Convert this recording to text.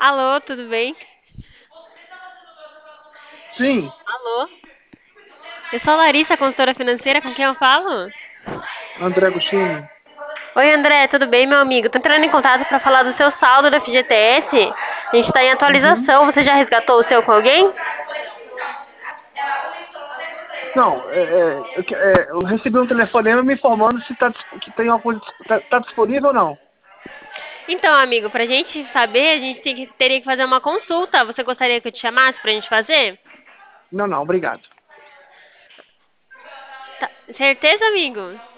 Alô, tudo bem? Sim, Alô? Eu sou a Larissa, consultora financeira, com quem eu falo? André Agostini. Oi, André, tudo bem, meu amigo? Tô entrando em contato para falar do seu saldo da FGTS. A gente tá em Uhum. atualização. Você já resgatou o seu com alguém? Não, eu recebi um telefonema me informando se que tem uma coisa, tá disponível ou não. Então, amigo, pra gente saber, a gente teria que fazer uma consulta. Você gostaria que eu te chamasse pra gente fazer? Não, não, obrigado. Certeza, amigo?